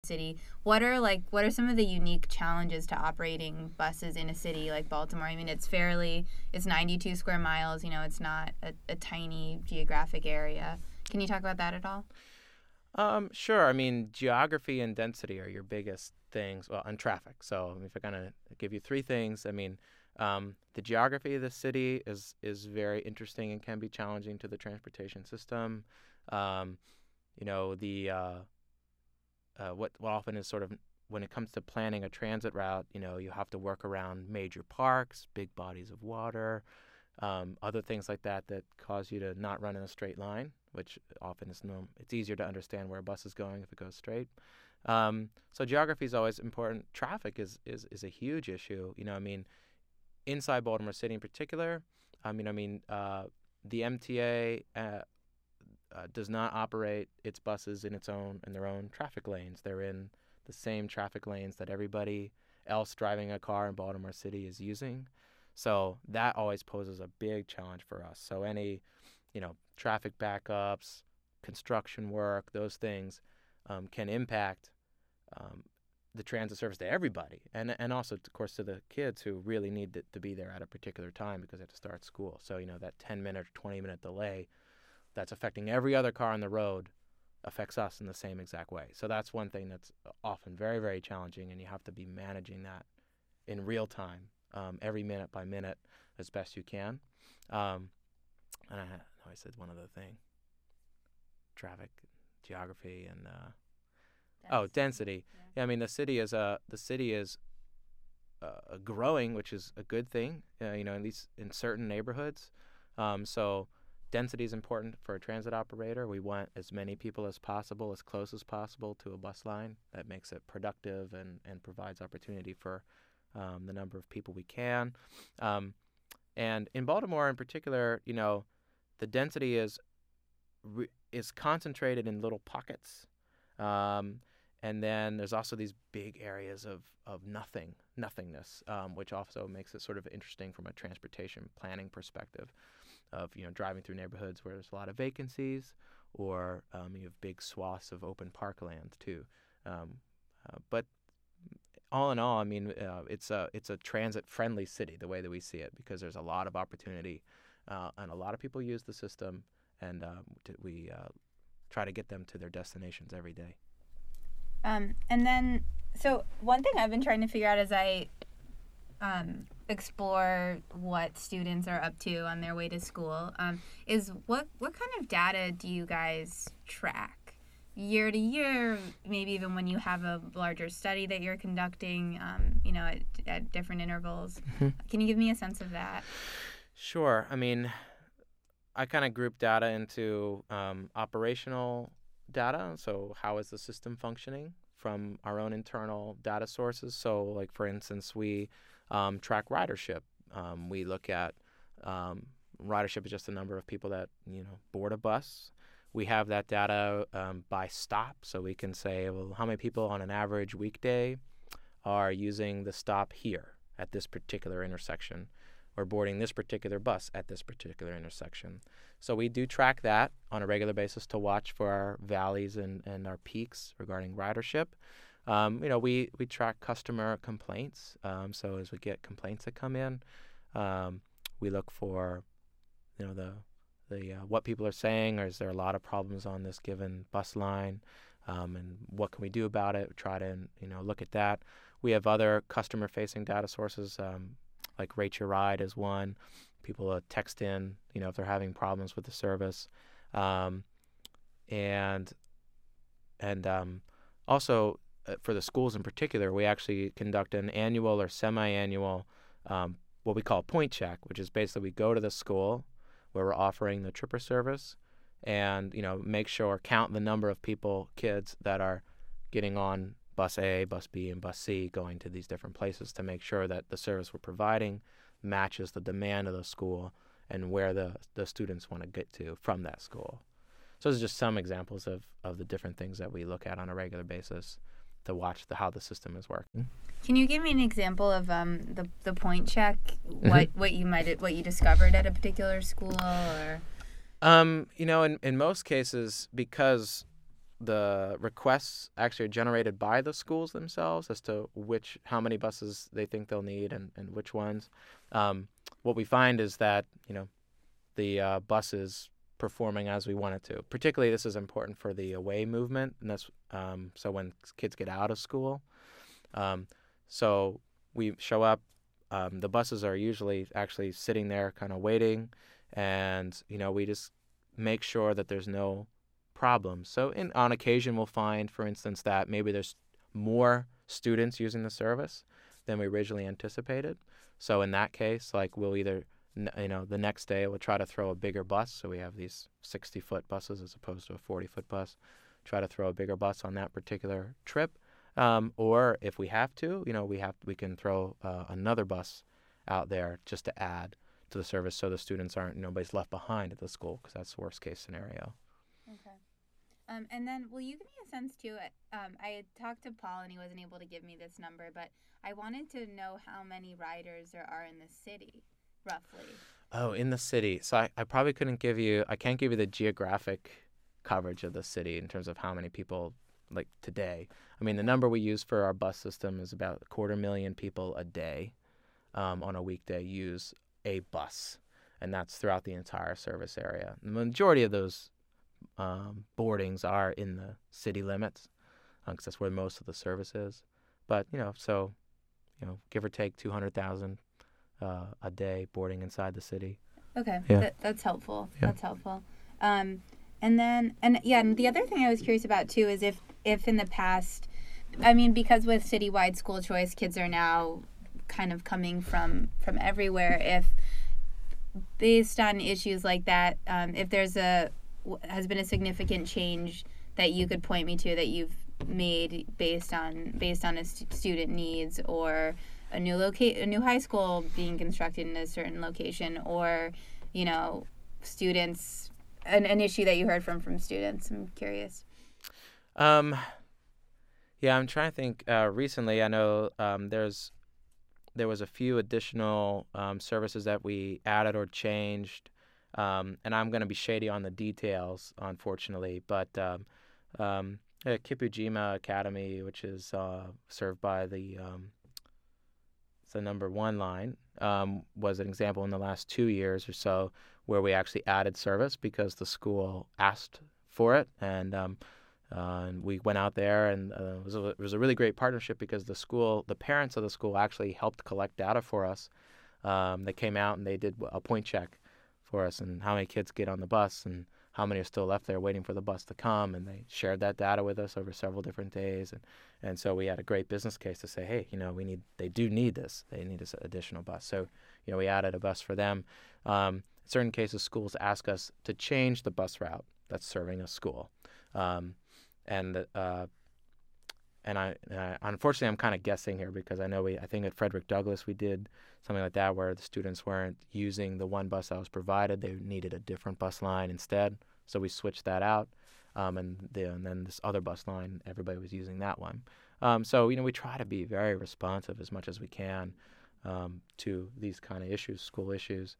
city. What are some of the unique challenges to operating buses in a city like Baltimore? I mean, it's 92 square miles. It's not a tiny geographic area. Can you talk about that at all? Sure. I mean, geography and density are your biggest things, well, and traffic. So if I'm going to give you three things, I mean, the geography of the city is very interesting and can be challenging to the transportation system. Um, what often is sort of when it comes to planning a transit route, you have to work around major parks, big bodies of water, other things like that cause you to not run in a straight line, which often is it's easier to understand where a bus is going if it goes straight. So geography is always important. Traffic is a huge issue. I mean, inside Baltimore City in particular, the MTA does not operate its buses in their own traffic lanes. They're in the same traffic lanes that everybody else driving a car in Baltimore City is using. So that always poses a big challenge for us. So any, traffic backups, construction work, those things can impact the transit service to everybody, and also, of course, to the kids who really need to be there at a particular time because they have to start school. So, that 10-minute or 20-minute delay that's affecting every other car on the road affects us in the same exact way. So that's one thing that's often very, very challenging, and you have to be managing that in real time, every minute by minute, as best you can. And I said one other thing: traffic, geography, and density. Yeah. I mean, the city is growing, which is a good thing. At least in certain neighborhoods. So density is important for a transit operator. We want as many people as possible, as close as possible to a bus line. That makes it productive and provides opportunity for the number of people we can. And in Baltimore in particular, the density is concentrated in little pockets. And then there's also these big areas of nothingness, which also makes it sort of interesting from a transportation planning perspective of, driving through neighborhoods where there's a lot of vacancies, or you have big swaths of open parkland too. But all in all, I mean, it's a transit-friendly city the way that we see it, because there's a lot of opportunity, and a lot of people use the system, and we try to get them to their destinations every day. And then, so one thing I've been trying to figure out as I explore what students are up to on their way to school is what kind of data do you guys track year to year, maybe even when you have a larger study that you're conducting, at different intervals? Mm-hmm. Can you give me a sense of that? Sure. I mean, I kind of group data into operational data. So how is the system functioning from our own internal data sources? So, like, for instance, we track ridership. We look at ridership is just the number of people that, board a bus. We have that data by stop, so we can say, well, how many people on an average weekday are using the stop here at this particular intersection, or boarding this particular bus at this particular intersection. So we do track that on a regular basis to watch for our valleys and our peaks regarding ridership. We track customer complaints. So as we get complaints that come in, we look for, the what people are saying, or is there a lot of problems on this given bus line, and what can we do about it? We try to, look at that. We have other customer-facing data sources, like Rate Your Ride is one. People text in, if they're having problems with the service, and also for the schools in particular, we actually conduct an annual or semi-annual what we call point check, which is basically we go to the school where we're offering the Tripper service, and count the number of kids that are getting on Bus A, Bus B, and Bus C, going to these different places to make sure that the service we're providing matches the demand of the school and where the students want to get to from that school. So those are just some examples of the different things that we look at on a regular basis to watch how the system is working. Can you give me an example of the point check? What you discovered at a particular school, or? In most cases, because the requests actually are generated by the schools themselves as to how many buses they think they'll need and which ones. What we find is that, the bus is performing as we want it to. Particularly, this is important for the away movement, and that's so when kids get out of school. So we show up. The buses are usually actually sitting there kind of waiting, and, we just make sure that there's no problems. So on occasion, we'll find, for instance, that maybe there's more students using the service than we originally anticipated. So in that case, like, we'll either, the next day we'll try to throw a bigger bus. So we have these 60-foot buses as opposed to a 40-foot bus. Try to throw a bigger bus on that particular trip. Or if we have to, we can throw another bus out there just to add to the service so the students nobody's left behind at the school, because that's the worst case scenario. Okay. And then will you give me a sense too? I had talked to Paul and he wasn't able to give me this number, but I wanted to know how many riders there are in the city, roughly. Oh, in the city. So I probably can't give you the geographic coverage of the city in terms of how many people, like, today. I mean, the number we use for our bus system is about 250,000 people a day on a weekday use a bus, and that's throughout the entire service area. The majority of those boardings are in the city limits, because that's where most of the service is. But, give or take 200,000 a day boarding inside the city. Okay, yeah. That's helpful. Yeah. That's helpful. And the other thing I was curious about too is if in the past, I mean, because with citywide school choice, kids are now kind of coming from everywhere. If based on issues like that, if there's has been a significant change that you could point me to that you've made based on a student needs, or a new high school being constructed in a certain location, or students, an issue that you heard from students. I'm curious. Yeah, I'm trying to think. Recently, I know there was a few additional services that we added or changed, and I'm going to be shady on the details, unfortunately. But Kipujima Academy, which is served by the number 1 line, was an example in the last 2 years or so where we actually added service because the school asked for it, and we went out there, and it was a really great partnership because the parents of the school actually helped collect data for us. They came out and they did a point check for us, and how many kids get on the bus and how many are still left there waiting for the bus to come, and they shared that data with us over several different days, and so we had a great business case to say, hey, they do need this. They need this additional bus. So, we added a bus for them. In certain cases, schools ask us to change the bus route that's serving a school. And I unfortunately, I'm kind of guessing here because I think at Frederick Douglass we did something like that where the students weren't using the one bus that was provided. They needed a different bus line instead. So we switched that out. And then this other bus line, everybody was using that one. So, we try to be very responsive as much as we can to these kind of issues, school issues.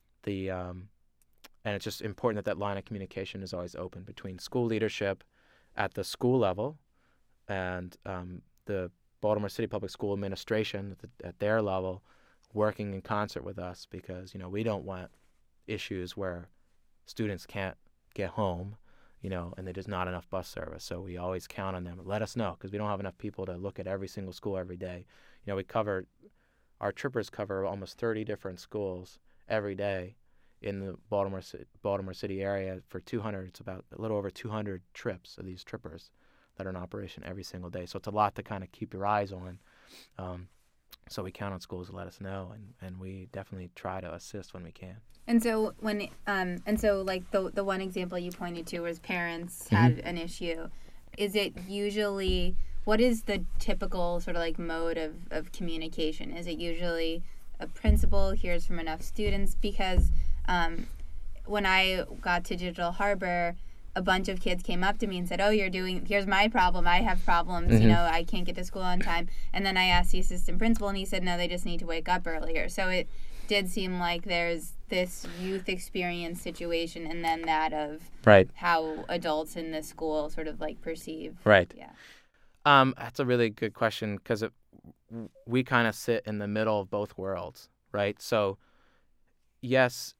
And it's just important that line of communication is always open between school leadership at the school level and the Baltimore City Public School Administration at their level, working in concert with us, because we don't want issues where students can't get home, and there's not enough bus service. So we always count on them. Let us know, because we don't have enough people to look at every single school every day. Our trippers cover almost 30 different schools every day in the Baltimore City area. For 200, it's about a little over 200 trips of these trippers that are in operation every single day. So it's a lot to kind of keep your eyes on. So we count on schools to let us know, and we definitely try to assist when we can. And so like the one example you pointed to was parents had an issue. Is it usually, what is the typical sort of like mode of communication? Is it usually a principal hears from enough students? Because when I got to Digital Harbor, a bunch of kids came up to me and said, here's my problem. I have problems. I can't get to school on time. And then I asked the assistant principal, and he said, no, they just need to wake up earlier. So did seem like there's this youth experience situation and then that of Right. how adults in the school sort of like perceive. Right. Yeah. That's a really good question because we kind of sit in the middle of both worlds, right? So yes,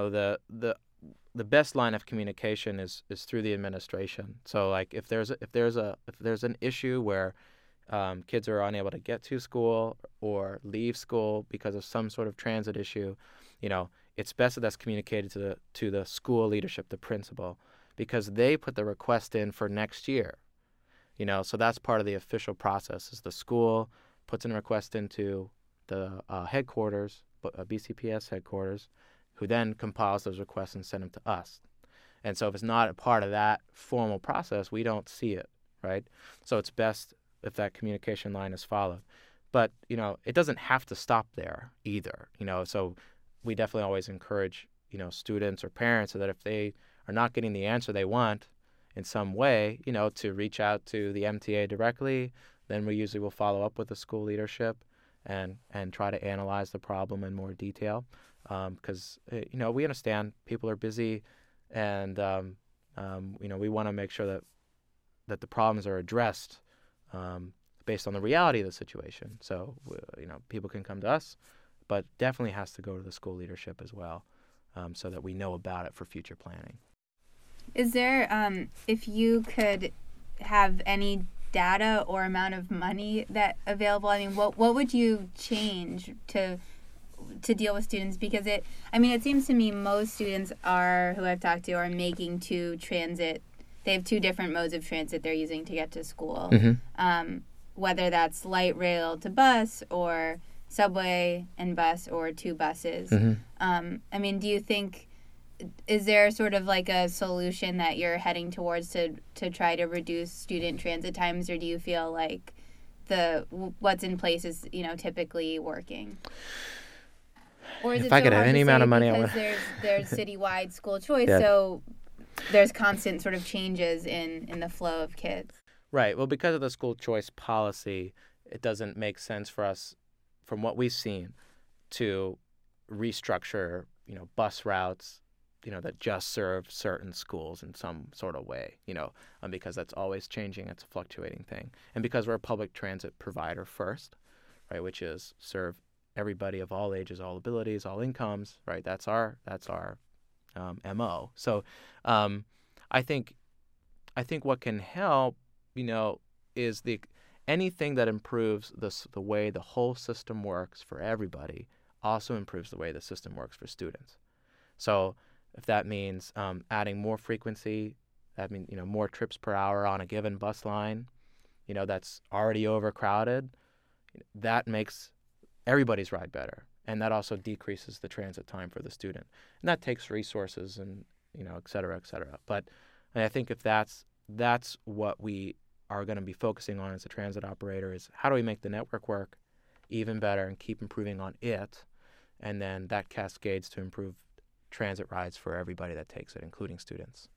the best line of communication is through the administration. So like if there's an issue where kids are unable to get to school or leave school because of some sort of transit issue, it's best that that's communicated to the school leadership, the principal, because they put the request in for next year. So that's part of the official process is the school puts in a request into the headquarters, BCPS headquarters, who then compiles those requests and send them to us. And so if it's not a part of that formal process, we don't see it, right? So it's best if that communication line is followed. But, it doesn't have to stop there either, so we definitely always encourage, students or parents so that if they are not getting the answer they want in some way, to reach out to the MTA directly. Then we usually will follow up with the school leadership and try to analyze the problem in more detail. Because, we understand people are busy and, we want to make sure that the problems are addressed based on the reality of the situation. So, people can come to us, but definitely has to go to the school leadership as well so that we know about it for future planning. Is there, if you could have any data or amount of money that available, what would you change to deal with students? Because it seems to me most students who I've talked to are making transit. They have two different modes of transit they're using to get to school. Mm-hmm. Whether that's light rail to bus or subway and bus or two buses. Mm-hmm. Do you think, is there sort of like a solution that you're heading towards to try to reduce student transit times, or do you feel like what's in place is typically working? Or is if it I so could have hard any to amount say of money, I because would. there's citywide school choice, Yeah. so there's constant sort of changes in the flow of kids. Right. Well, because of the school choice policy, it doesn't make sense for us, from what we've seen, to restructure, bus routes, that just serve certain schools in some sort of way, because that's always changing. It's a fluctuating thing. And because we're a public transit provider first, right, which is serve everybody of all ages, all abilities, all incomes, right? That's our MO. So I think what can help, is anything that improves the way the whole system works for everybody also improves the way the system works for students. So if that means adding more frequency, that means more trips per hour on a given bus line, that's already overcrowded, that makes everybody's ride better, and that also decreases the transit time for the student, and that takes resources and et cetera, et cetera. But I think if that's what we are going to be focusing on as a transit operator is how do we make the network work even better and keep improving on it, and then that cascades to improve transit rides for everybody that takes it, including students.